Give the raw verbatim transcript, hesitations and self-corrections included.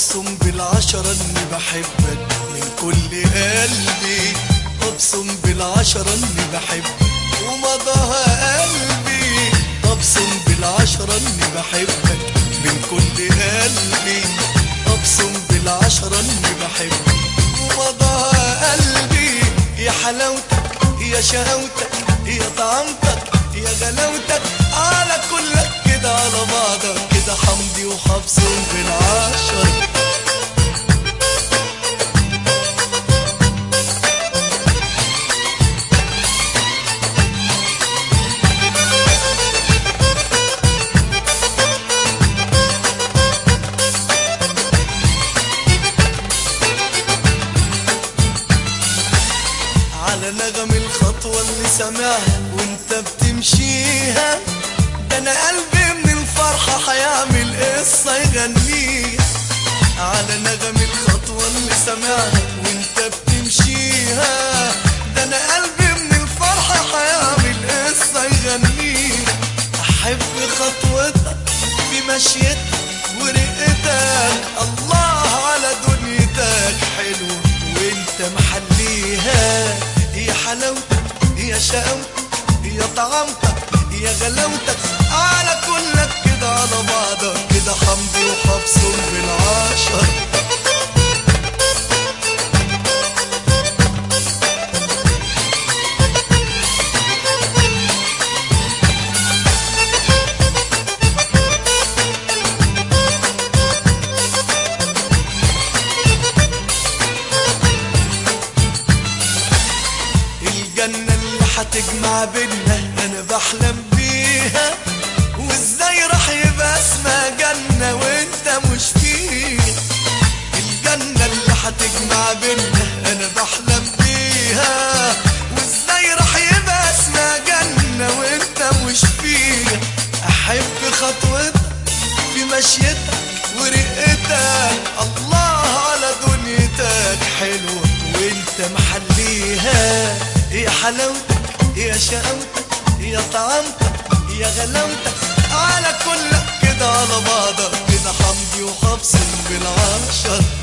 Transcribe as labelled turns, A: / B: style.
A: أقسم بالعشرة إني بحبك من كل قلبي، أقسم بالعشرة إني بحبك ومضاها قلبي، أقسم بالعشرة إني بحبك من كل قلبي، أقسم بالعشرة إني بحبك ومضاها قلبي. يا حلاوتك يا شهوتك يا طعمتك يا غلاوتك، على كلك كده على بعضك كده حمدي وحبسهم بالعشر. على نغم الخطوة اللي سامعها وانت بتمشيها، ده انا قلبي من الفرحة هيعمل قصة يغنيها. على نغم الخطوة اللي سامعها وانت بتمشيها، ده انا قلبي من الفرحة هيعمل قصة يغنيها. احب خطوتك في مشيتك ورقتك، الله على دنيتك حلو وانت محليها. يا حلاوتك يا شقاوتك يا طعمتك يا غلاوتك، على كلك كده على بعضك كده حمدي وحبسهم بالعشر. الجنة اللي هتجمع بينا انا بحلم بيها، وازاي راح يبقى اسمها جنة وانت مش فيها. الجنة اللي هتجمع بينا انا بحلم بيها، وازاي راح يبقى اسمها جنة وانت مش فيها. احب خطوتك في مشيتك ورقتك، الله على دنيتك حلوة وانت محليها. يا حلاوتك يا شقاوتك يا طعمتك يا غلاوتك، على كلك كده على بعضك كده حمدي وحبسهم بالعشر.